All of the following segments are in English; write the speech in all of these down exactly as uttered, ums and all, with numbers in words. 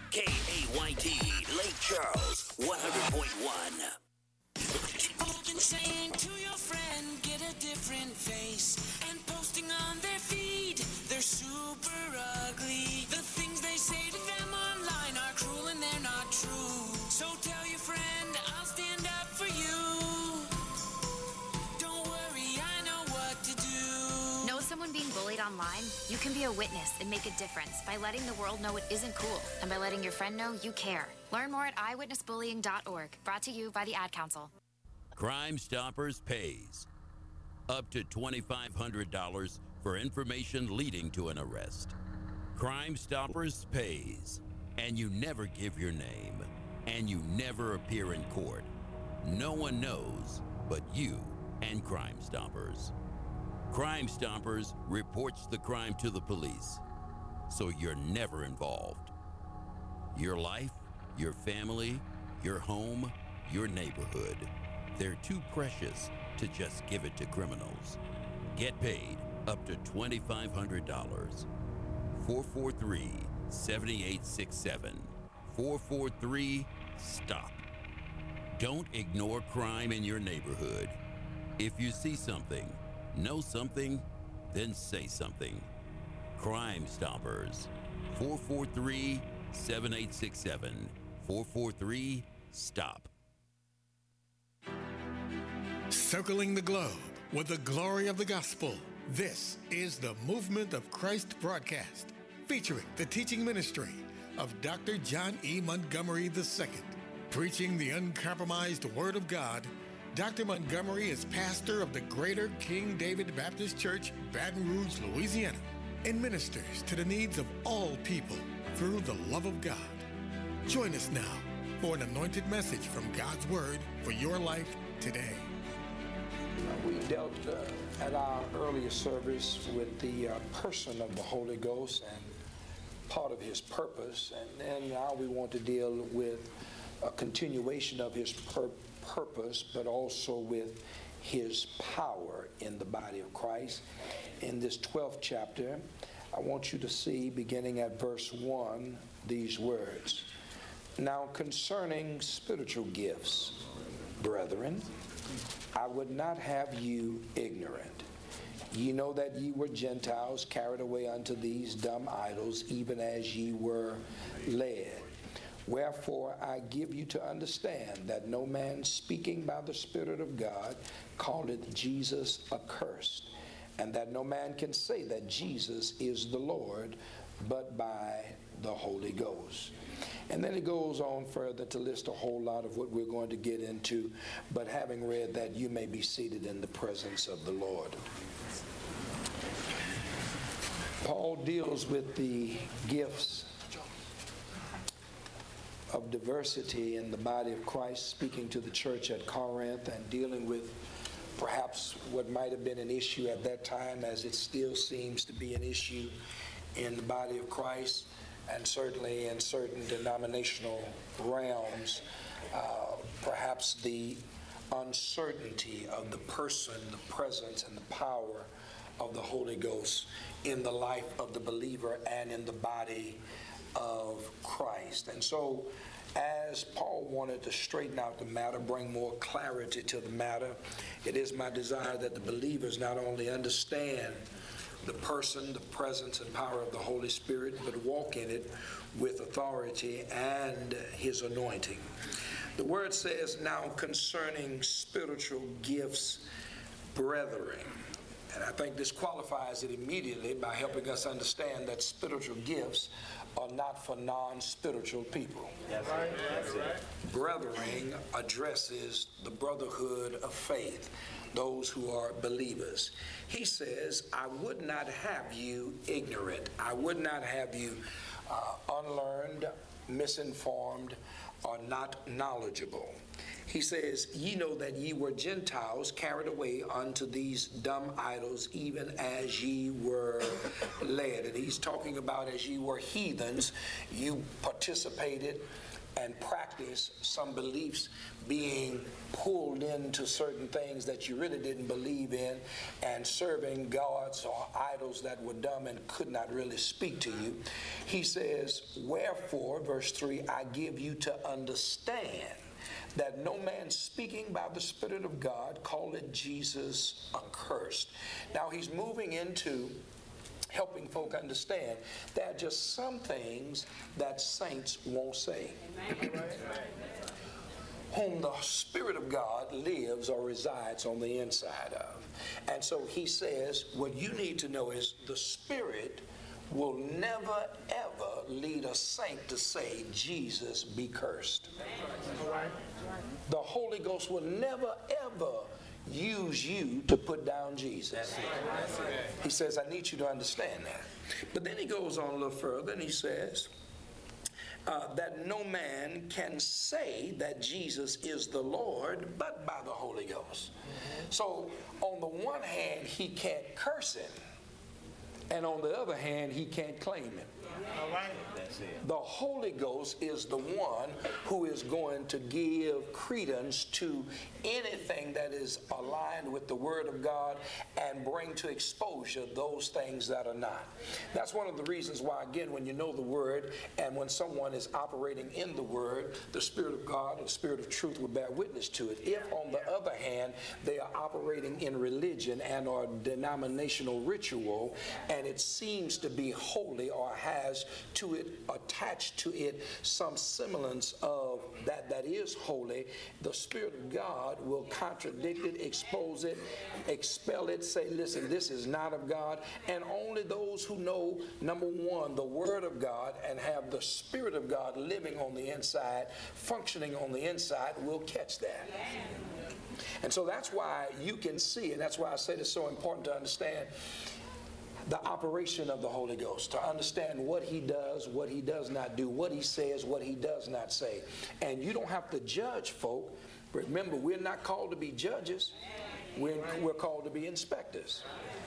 K A Y T, Lake Charles, one hundred point one. You've been saying to your friend, get a different face, and posting on their feed, they're super ugly. The things they say to them online are cruel and they're not true. So tell your friend, I'll stand up for you. Don't worry, I know what to do. Know someone being bullied online? You can be a witness and make a difference by letting the world know it isn't cool and by letting your friend know you care. Learn more at i witness bullying dot org. Brought to you by the Ad Council. Crime Stoppers pays up to twenty-five hundred dollars for information leading to an arrest. Crime Stoppers pays, and you never give your name, and you never appear in court. No one knows but you and Crime Stoppers. Crime Stoppers reports the crime to the police, so you're never involved. Your life, your family, your home, your neighborhood. They're too precious to just give it to criminals. Get paid up to twenty-five hundred dollars. four four three, seven eight six seven. four four three, STOP. Don't ignore crime in your neighborhood. If you see something, know something, then say something. Crime Stoppers. four four three, seven eight six seven. four four three, STOP. Circling the globe with the glory of the gospel. This is the Movement of Christ broadcast, featuring the teaching ministry of Doctor John E. Montgomery the Second. Preaching the uncompromised Word of God, Doctor Montgomery is pastor of the Greater King David Baptist Church, Baton Rouge, Louisiana, and ministers to the needs of all people through the love of God. Join us now for an anointed message from God's Word for your life today. We dealt uh, at our earlier service with the uh, person of the Holy Ghost and part of his purpose, and then now we want to deal with a continuation of his pur- purpose, but also with his power in the body of Christ. In this twelfth chapter, I want you to see, beginning at verse one, these words. Now concerning spiritual gifts, brethren, I would not have you ignorant. Ye know that ye were Gentiles carried away unto these dumb idols, even as ye were led. Wherefore I give you to understand that no man speaking by the Spirit of God calleth Jesus accursed, and that no man can say that Jesus is the Lord, but by the Holy Ghost. And then it goes on further to list a whole lot of what we're going to get into, but having read that, you may be seated in the presence of the Lord. Paul deals with the gifts of diversity in the body of Christ, speaking to the church at Corinth and dealing with perhaps what might have been an issue at that time, as it still seems to be an issue in the body of Christ, and certainly in certain denominational realms, uh, perhaps the uncertainty of the person, the presence, and the power of the Holy Ghost in the life of the believer and in the body of Christ. And so, as Paul wanted to straighten out the matter, bring more clarity to the matter, it is my desire that the believers not only understand the person, the presence, and power of the Holy Spirit, but walk in it with authority and his anointing. The word says, now concerning spiritual gifts, brethren. And I think this qualifies it immediately by helping us understand that spiritual gifts are not for non-spiritual people. That's right. That's right. Brethren addresses the brotherhood of faith, those who are believers. He says, I would not have you ignorant. I would not have you uh, unlearned, misinformed, or not knowledgeable. He says, ye know that ye were Gentiles carried away unto these dumb idols, even as ye were led. And he's talking about as ye were heathens, you participated and practiced some beliefs, being pulled into certain things that you really didn't believe in, and serving gods or idols that were dumb and could not really speak to you. He says, wherefore, verse three, I give you to understand that no man speaking by the Spirit of God calleth Jesus accursed. Now he's moving into helping folk understand there are just some things that saints won't say. Whom the Spirit of God lives or resides on the inside of. And so he says, what you need to know is the Spirit will never ever lead a saint to say, Jesus be cursed. The Holy Ghost will never ever use you to put down Jesus. That's it. That's it. He says, I need you to understand that. But then he goes on a little further and he says, uh, that no man can say that Jesus is the Lord but by the Holy Ghost. Mm-hmm. So on the one hand, he can't curse him. And on the other hand, he can't claim him. All right. That's it. The Holy Ghost is the one who is going to give credence to anything that is aligned with the Word of God and bring to exposure those things that are not. That's one of the reasons why, again, when you know the Word and when someone is operating in the Word, the Spirit of God and the Spirit of truth will bear witness to it. If, on the other hand, they are operating in religion and or denominational ritual, and it seems to be holy or has to it, attached to it, some semblance of that that is holy, the Spirit of God will contradict it, expose it, expel it, say, listen, this is not of God. And only those who know, number one, the Word of God and have the Spirit of God living on the inside, functioning on the inside, will catch that. And so that's why you can see, and that's why I say it's so important to understand the operation of the Holy Ghost, to understand what he does, what he does not do, what he says, what he does not say. And you don't have to judge folk. Remember, we're not called to be judges. We're, we're called to be inspectors.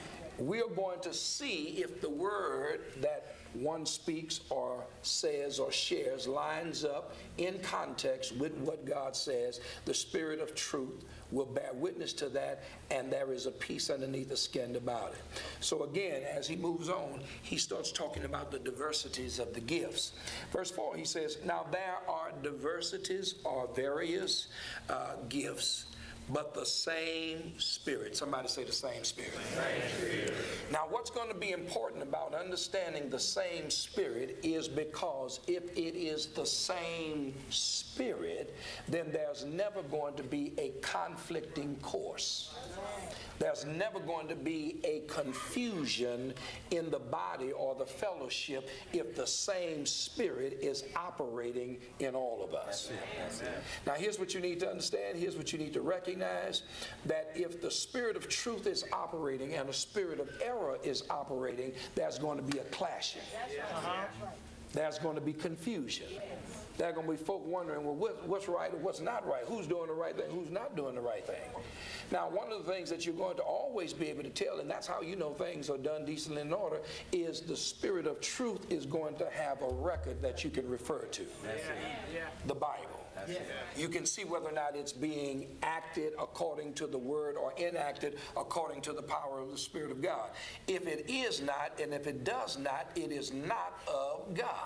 We are going to see if the word that one speaks or says or shares lines up in context with what God says. The Spirit of truth will bear witness to that, and there is a peace underneath the skin about it. So again, as he moves on, he starts talking about the diversities of the gifts. Verse four, he says, now there are diversities or various uh, gifts, but the same Spirit. Somebody say the same Spirit. Same Spirit. Now what's going to be important about understanding the same Spirit is because if it is the same Spirit, then there's never going to be a conflicting course. There's never going to be a confusion in the body or the fellowship if the same Spirit is operating in all of us. That's it. That's it. Now here's what you need to understand. Here's what you need to recognize, that if the Spirit of truth is operating and the Spirit of error is operating, there's going to be a clashing. Uh-huh. There's going to be confusion. There are going to be folk wondering, well, what, what's right and what's not right? Who's doing the right thing? Who's not doing the right thing? Now, one of the things that you're going to always be able to tell, and that's how you know things are done decently in order, is the Spirit of truth is going to have a record that you can refer to. That's it. The Bible. That's it. You can see whether or not it's being acted according to the Word or enacted according to the power of the Spirit of God. If it is not, and if it does not, it is not of God.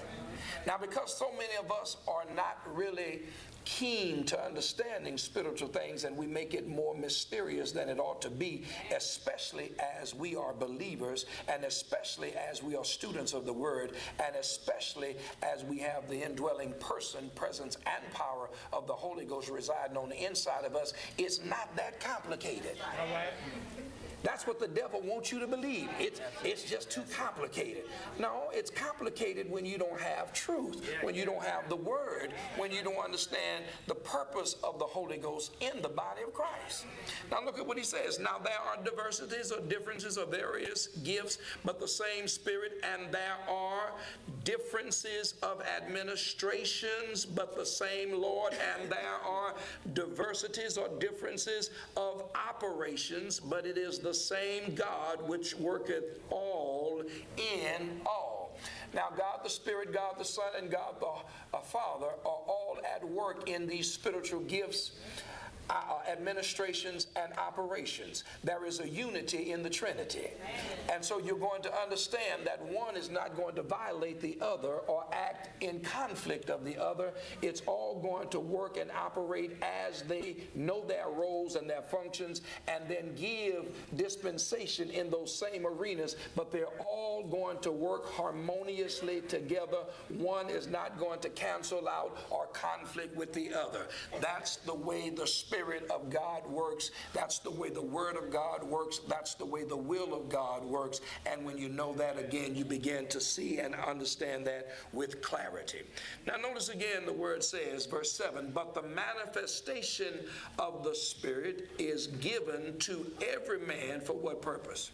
Now, because so many of us are not really keen to understanding spiritual things, and we make it more mysterious than it ought to be, especially as we are believers, and especially as we are students of the Word, and especially as we have the indwelling person, presence, and power of the Holy Ghost residing on the inside of us. It's not that complicated. All right. That's what the devil wants you to believe. It's, it's just too complicated. No, it's complicated when you don't have truth, when you don't have the word, when you don't understand the purpose of the Holy Ghost in the body of Christ. Now look at what he says. Now there are diversities or differences or various gifts, but the same Spirit, and there are differences of administrations, but the same Lord, and there are diversities or differences of operations, but it is the same God which worketh all in all. Now God the Spirit, God the Son, and God the uh, Father are all at work in these spiritual gifts, Uh, administrations, and operations. There is a unity in the Trinity. And so you're going to understand that one is not going to violate the other or act in conflict of the other. It's all going to work and operate as they know their roles and their functions, and then give dispensation in those same arenas, but they're all going to work harmoniously together. One is not going to cancel out or conflict with the other. That's the way the Spirit Spirit of God works. That's the way the Word of God works. That's the way the will of God works. And when you know that, again, you begin to see and understand that with clarity. Now notice again the word says, verse seven, but the manifestation of the Spirit is given to every man for what purpose?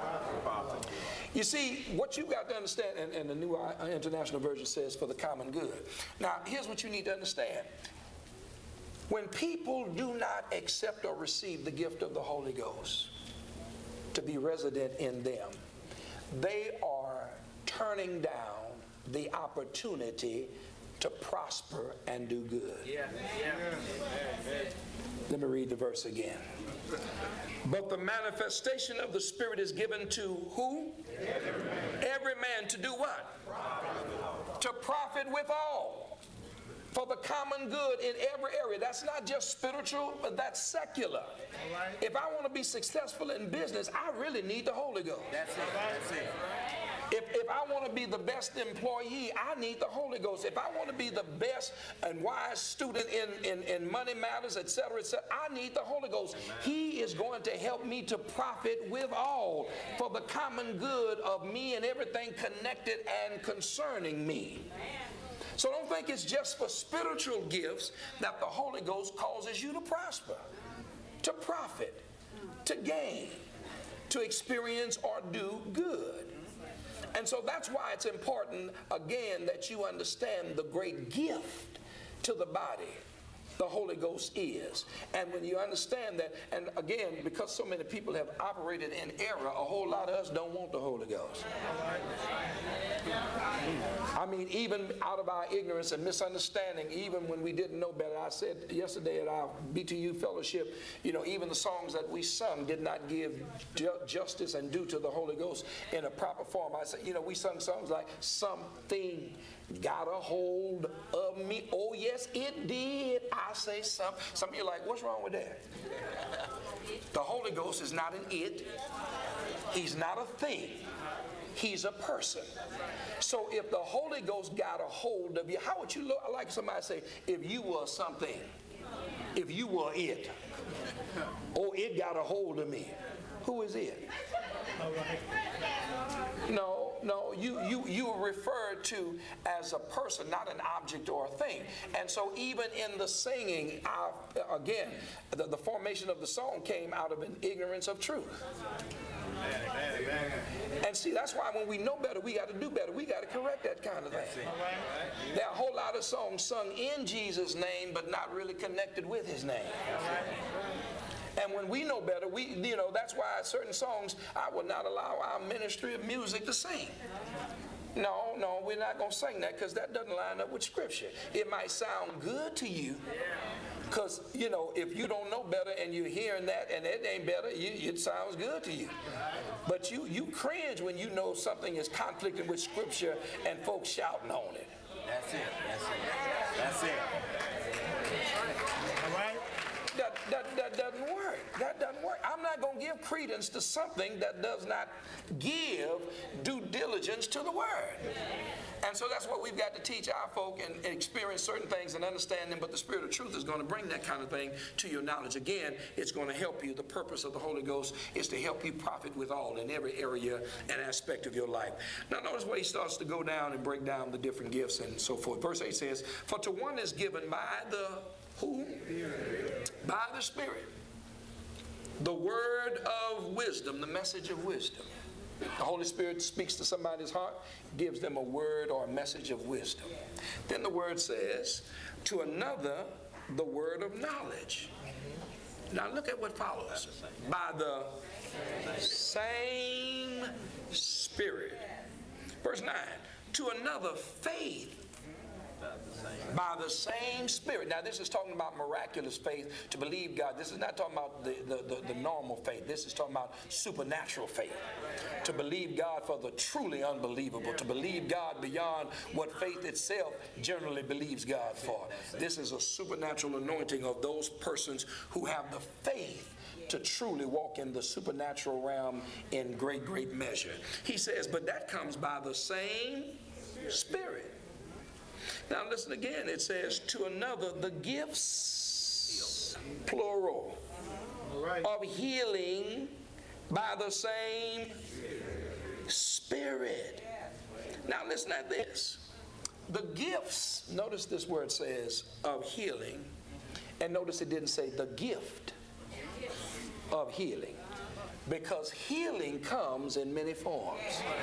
You see, what you got to understand, and, and the New International Version says for the common good. Now, here's what you need to understand. When people do not accept or receive the gift of the Holy Ghost to be resident in them, they are turning down the opportunity to prosper and do good. Yeah. Yeah. Let me read the verse again. But the manifestation of the Spirit is given to who? Every man, Every man to do what? Profit. To profit withal. For the common good in every area. That's not just spiritual, but that's secular. Right. If I want to be successful in business, I really need the Holy Ghost. That's it. That's it. If, if I want to be the best employee, I need the Holy Ghost. If I want to be the best and wise student in, in, in money matters, et cetera, et cetera, I need the Holy Ghost. Amen. He is going to help me to profit with all for the common good of me and everything connected and concerning me. Amen. So don't think it's just for spiritual gifts that the Holy Ghost causes you to prosper, to profit, to gain, to experience or do good. And so that's why it's important, again, that you understand the great gift to the body the Holy Ghost is. And when you understand that, and again, because so many people have operated in error, a whole lot of us don't want the Holy Ghost. I mean, even out of our ignorance and misunderstanding, even when we didn't know better. I said yesterday at our B T U fellowship, you know, even the songs that we sung did not give ju justice and due to the Holy Ghost in a proper form. I said, you know, we sung songs like, something got a hold of me. Oh, yes, it did. I say something. Some of you are like, what's wrong with that? The Holy Ghost is not an it. He's not a thing. He's a person. So if the Holy Ghost got a hold of you, how would you look? I like somebody say, if you were something, if you were it, oh, it got a hold of me. Who is it? No, no, you, you, you are referred to as a person, not an object or a thing. And so even in the singing, uh, again, the, the formation of the song came out of an ignorance of truth. And see, that's why when we know better, we got to do better. We got to correct that kind of thing. There are a whole lot of songs sung in Jesus' name, but not really connected with his name. And when we know better, we, you know, that's why certain songs, I will not allow our ministry of music to sing. No, no, we're not going to sing that because that doesn't line up with Scripture. It might sound good to you because, you know, if you don't know better and you're hearing that and it ain't better, you, it sounds good to you. But you, you cringe when you know something is conflicting with Scripture and folks shouting on it. That's it. That's it. That's it. All right? That, that, that doesn't work. That doesn't work. I'm not going to give credence to something that does not give due diligence to the word. And so that's what we've got to teach our folk and, and experience certain things and understand them. But the Spirit of truth is going to bring that kind of thing to your knowledge. Again, it's going to help you. The purpose of the Holy Ghost is to help you profit with all in every area and aspect of your life. Now notice where he starts to go down and break down the different gifts and so forth. Verse eight says, for to one is given by the who? By the Spirit. The word of wisdom, the message of wisdom. The Holy Spirit speaks to somebody's heart, gives them a word or a message of wisdom. Then the word says, to another, the word of knowledge. Now look at what follows. By the same Spirit. Verse nine, to another, faith. By the same Spirit. Now this is talking about miraculous faith, to believe God. This is not talking about the, the, the, the normal faith. This is talking about supernatural faith. To believe God for the truly unbelievable. To believe God beyond what faith itself generally believes God for. This is a supernatural anointing of those persons who have the faith to truly walk in the supernatural realm in great, great measure. He says, but that comes by the same Spirit. Now listen again, it says, to another, the gifts, plural, of healing by the same Spirit. Now listen at this. The gifts, notice this word says, of healing, and notice it didn't say the gift of healing, because healing comes in many forms.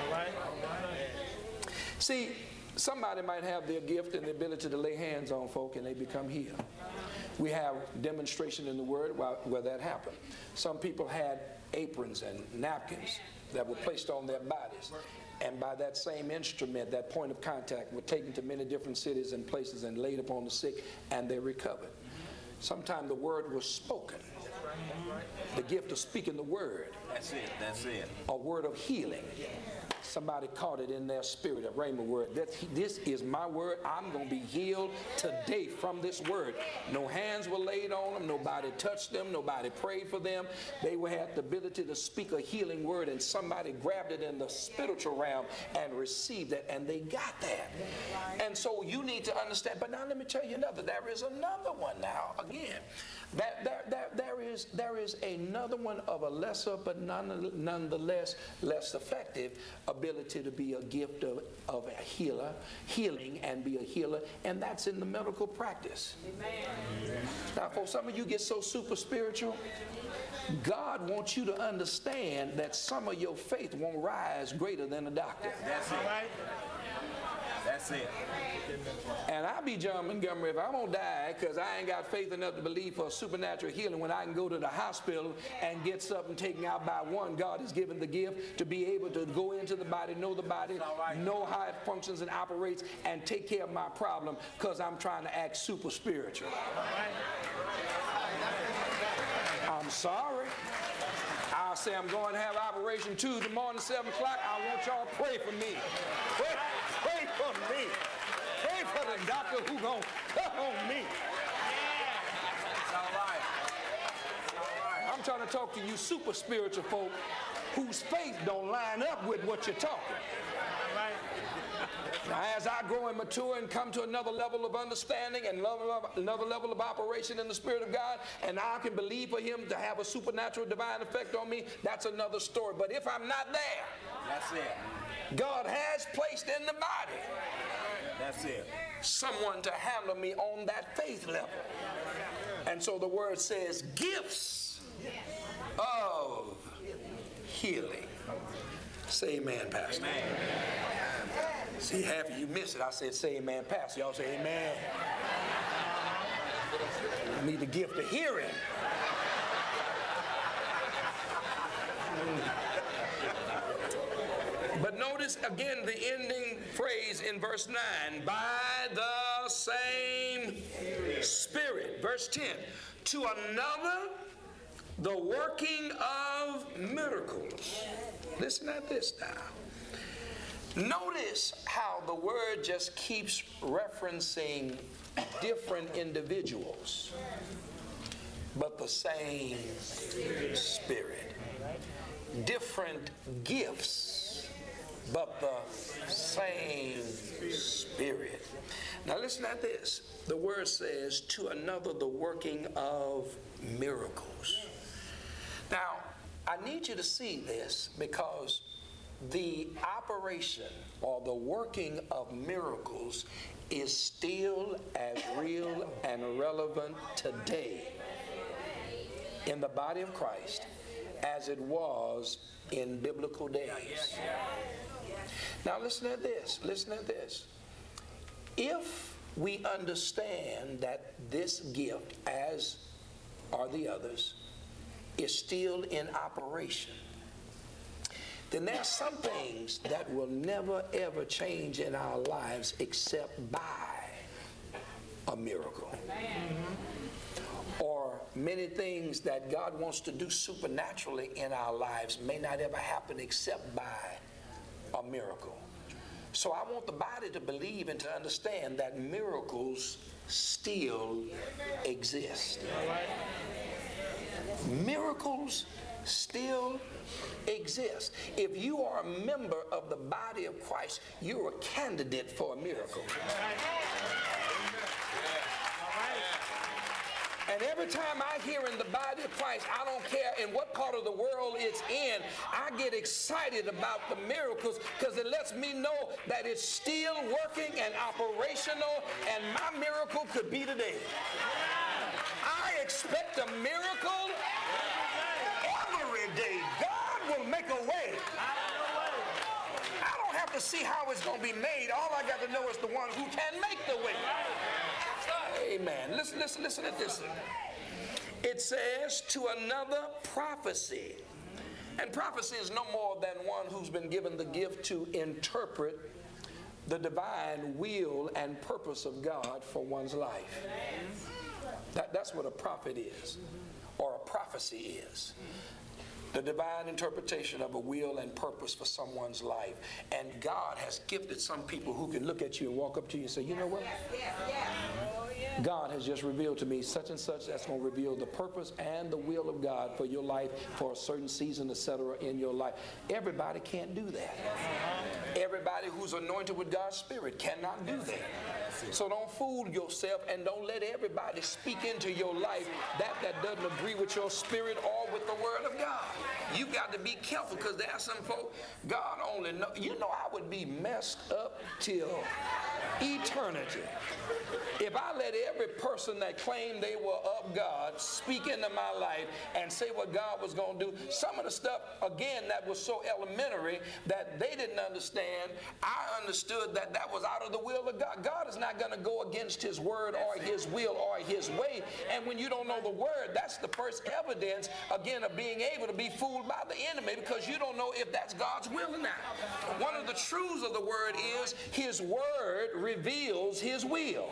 See, somebody might have their gift and the ability to lay hands on folk and they become healed. We have demonstration in the Word where, where that happened. Some people had aprons and napkins that were placed on their bodies. And by that same instrument, that point of contact, were taken to many different cities and places and laid upon the sick, and they recovered. Sometimes the word was spoken. The gift of speaking the word. That's it. That's it. A word of healing. Somebody caught it in their spirit, a rhema word. That this is my word. I'm going to be healed today from this word. No hands were laid on them. Nobody touched them. Nobody prayed for them. They had the ability to speak a healing word, and somebody grabbed it in the spiritual realm and received it, and they got that. And so you need to understand. But now let me tell you another. There is another one now. Again, that there, there, there is there is another one of a lesser but none, nonetheless less effective ability to be a gift of, of a healer, healing and be a healer, and that's in the medical practice. Amen. Now, for some of you get so super spiritual, God wants you to understand that some of your faith won't rise greater than a doctor. That's it. That's it. And I be John Montgomery if I'm going to die because I ain't got faith enough to believe for a supernatural healing when I can go to the hospital and get something taken out by one. God has given the gift to be able to go into the body, know the body, right, know how it functions and operates, and take care of my problem because I'm trying to act super spiritual. I'm sorry. I'll say I'm going to have Operation Tuesday morning, seven o'clock. I want y'all to pray for me. Pray, pray for me. Pray for the doctor who's going to cut on me. It's all right. It's all right. I'm trying to talk to you super spiritual folk whose faith don't line up with what you're talking. Now, as I grow and mature and come to another level of understanding and another level of operation in the Spirit of God, and I can believe for Him to have a supernatural divine effect on me, that's another story. But if I'm not there, that's it. God has placed in the body, that's it, someone to handle me on that faith level. And so the word says gifts of healing. Say amen, Pastor. Amen. See, half of you miss it. I said, say amen, Pastor. Y'all say amen. I need the gift of hearing. But notice again the ending phrase in verse nine. By the same Spirit. Verse ten. To another, the working of miracles. Listen at this now. Notice how the word just keeps referencing different individuals, but the same Spirit. different gifts, but the same Spirit. Now listen at this. The word says, to another the working of miracles. Now, I need you to see this, because the operation or the working of miracles is still as real and relevant today in the body of Christ as it was in biblical days. Now listen at this, listen at this. If we understand that this gift, as are the others, is still in operation, then there are some things that will never ever change in our lives except by a miracle. Mm-hmm. Or many things that God wants to do supernaturally in our lives may not ever happen except by a miracle. So I want the body to believe and to understand that miracles still exist. Miracles still exist. If you are a member of the body of Christ, you're a candidate for a miracle. And every time I hear in the body of Christ, I don't care in what part of the world it's in, I get excited about the miracles, because it lets me know that it's still working and operational, and my miracle could be today. I expect a miracle every day. God will make a way. I don't have to see how it's going to be made. All I got to know is the one who can make the way. Amen. Listen, listen, listen at this. It says, to another prophecy. And prophecy is no more than one who's been given the gift to interpret the divine will and purpose of God for one's life. That, that's what a prophet is, or a prophecy is. The divine interpretation of a will and purpose for someone's life. And God has gifted some people who can look at you and walk up to you and say, you know what? God has just revealed to me such and such that's going to reveal the purpose and the will of God for your life for a certain season, et cetera in your life. Everybody can't do that. Everybody who's anointed with God's Spirit cannot do that. So don't fool yourself, and don't let everybody speak into your life that that doesn't agree with your spirit or with the Word of God. You got to be careful, because there are some folk, God only know. You know, I would be messed up till eternity if I let every person that claimed they were of God speak into my life and say what God was going to do. Some of the stuff, again, that was so elementary that they didn't understand. I understood that that was out of the will of God. God is not going to go against His word or His will or His way. And when you don't know the word, that's the first evidence, again, of being able to be fooled by the enemy, because you don't know if that's God's will or not. One of the truths of the word is His word reveals His will.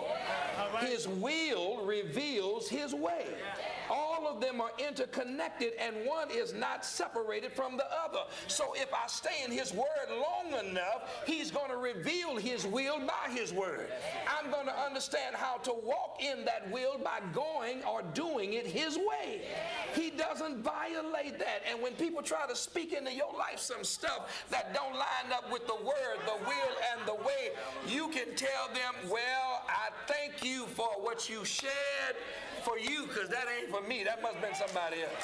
His will reveals His way. All of them are interconnected, and one is not separated from the other. So if I stay in His word long enough, He's going to reveal His will by His word. I'm going to understand how to walk in that will by going or doing it His way. He doesn't violate that. And when people try to speak into your life some stuff that don't line up with the word, the will, and the way, you can tell them, well, I thank you for what you shared for you, because that ain't for me. That must have been somebody else.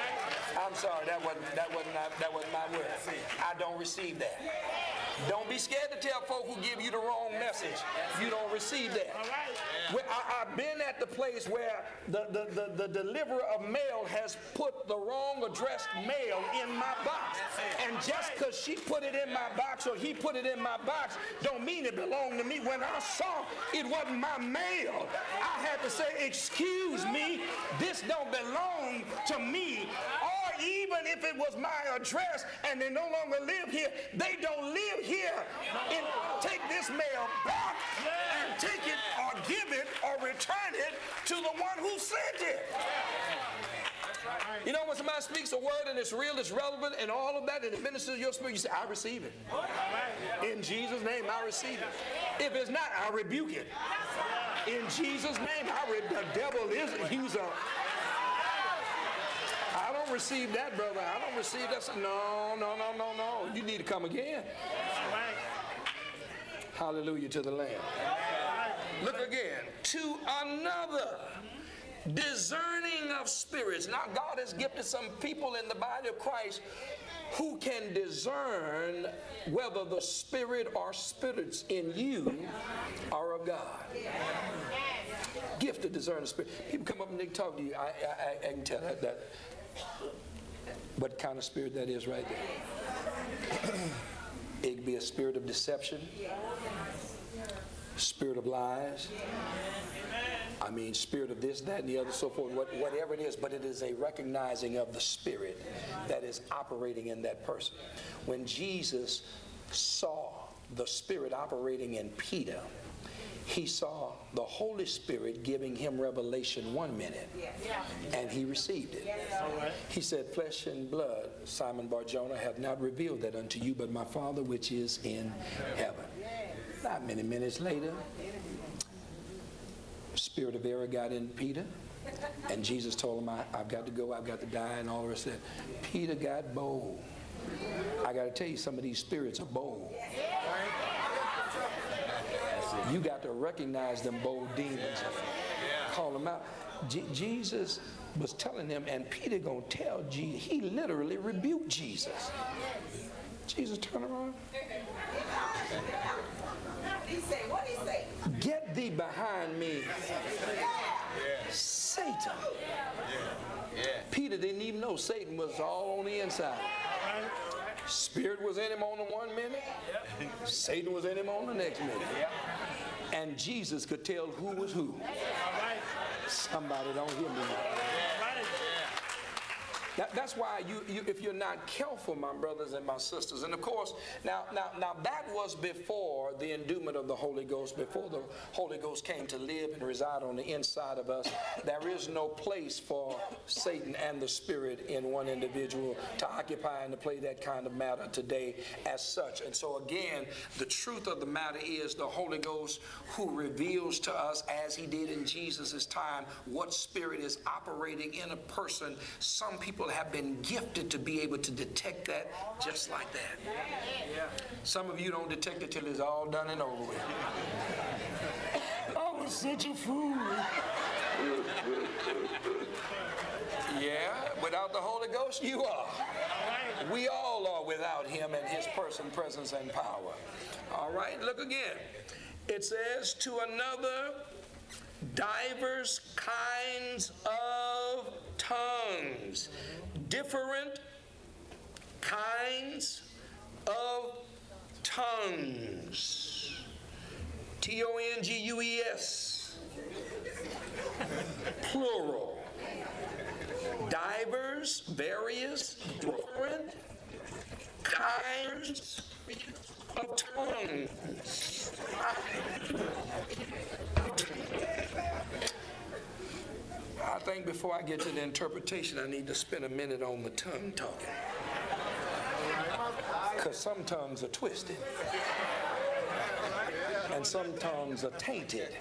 I'm sorry, that wasn't that wasn't not, that wasn't my word. I don't receive that. Don't be scared to tell folk who give you the wrong message. You don't receive that. Well, I, I've been at the place where the, the, the, the deliverer of mail has put the wrong addressed mail in my box. And just because she put it in my box or he put it in my box don't mean it belonged to me. When I saw it wasn't my mail, I had to say, excuse me, this don't belong to me. Or even if it was my address and they no longer live here, they don't live here. And take this mail back and take it or give it or return it to the one who sent it. You know, when somebody speaks a word and it's real, it's relevant, and all of that, and it ministers to your spirit, you say, I receive it. In Jesus' name, I receive it. If it's not, I rebuke it. In Jesus' name, I re- the devil is, he's a, I don't don't receive that, brother. I don't receive that. So, no, no, no, no, no. You need to come again. Hallelujah to the Lamb. Look again. To another, discerning of spirits. Now, God has gifted some people in the body of Christ who can discern whether the spirit or spirits in you are of God. Gift to discern the spirit. People come up and they talk to you. I, I, I can tell that, that what kind of spirit that is right there. It could be a spirit of deception, spirit of lies. I mean, spirit of this, that, and the other, so forth, what, whatever it is, but it is a recognizing of the spirit that is operating in that person. When Jesus saw the spirit operating in Peter, he saw the Holy Spirit giving him revelation one minute, and he received it. He said, flesh and blood, Simon Bar-Jonah, have not revealed that unto you, but my Father which is in heaven. Not many minutes later, spirit of error got in Peter, and Jesus told him, I, I've got to go, I've got to die, and all the rest of it. Peter got bold. I got to tell you, some of these spirits are bold. You got to recognize them bold demons. Call them out. J- Jesus was telling them, and Peter gonna tell Jesus, he literally rebuked Jesus. Jesus turned around. He say, what he say? Get thee behind me, Satan. Peter didn't even know Satan was all on the inside. Spirit was in him on the one minute. Satan was in him on the next minute. And Jesus could tell who was who. Somebody don't hear me. That, that's why you, you, if you're not careful, my brothers and my sisters, and of course, now, now, now that was before the endowment of the Holy Ghost, before the Holy Ghost came to live and reside on the inside of us. There is no place for Satan and the Spirit in one individual to occupy and to play that kind of matter today as such. And so again, the truth of the matter is the Holy Ghost who reveals to us, as he did in Jesus' time, what spirit is operating in a person. Some people have been gifted to be able to detect that just like that. Some of you don't detect it till it's all done and over with. I was such a fool. Yeah, without the Holy Ghost, you are. We all are without him and his person, presence, and power. All right, look again. It says, to another, divers kinds of tongues. Different kinds of tongues. T O N G U E S. Plural. Divers, various, different kinds of tongues. I think before I get to the interpretation, I need to spend a minute on the tongue talking. Because some tongues are twisted. And some tongues are tainted.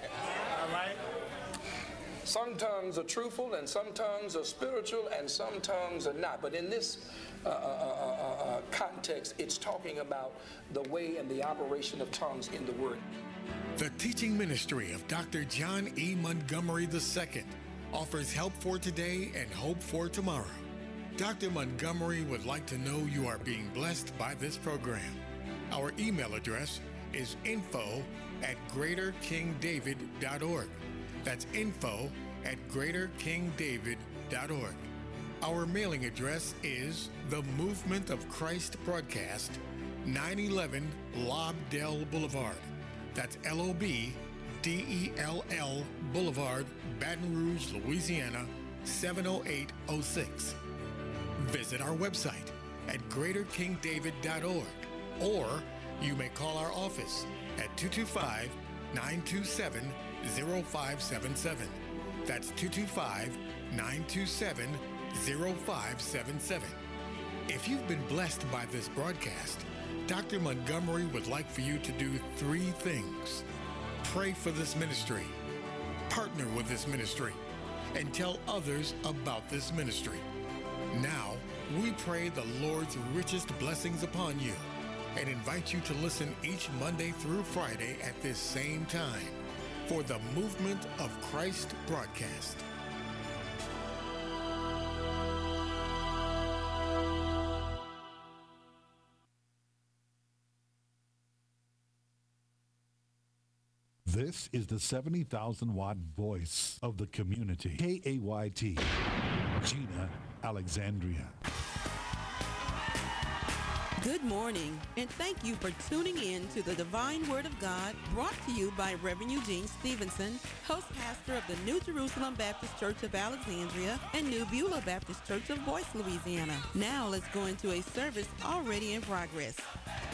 Some tongues are truthful, and some tongues are spiritual, and some tongues are not. But in this uh, uh, uh, uh, context, it's talking about the way and the operation of tongues in the Word. The teaching ministry of Doctor John E. Montgomery the Second offers help for today and hope for tomorrow. Doctor Montgomery would like to know you are being blessed by this program. Our email address is info at greater king david dot org. That's info at greater king david dot org. Our mailing address is The Movement of Christ Broadcast, nine eleven Lobdell Boulevard. That's L O B D E L L Boulevard, Baton Rouge, Louisiana, seven oh eight oh six. Visit our website at greater king david dot org, or you may call our office at two two five, nine two seven, zero five seven seven. That's two two five, nine two seven, zero five seven seven. If you've been blessed by this broadcast, Doctor Montgomery would like for you to do three things. Pray for this ministry, partner with this ministry, and tell others about this ministry. Now, we pray the Lord's richest blessings upon you and invite you to listen each Monday through Friday at this same time for the Movement of Christ broadcast. This is the seventy thousand watt voice of the community. K A Y T, Gina Alexandria. Good morning, and thank you for tuning in to the Divine Word of God, brought to you by Reverend Eugene Stevenson, host pastor of the New Jerusalem Baptist Church of Alexandria and New Beulah Baptist Church of Boyce, Louisiana. Now let's go into a service already in progress.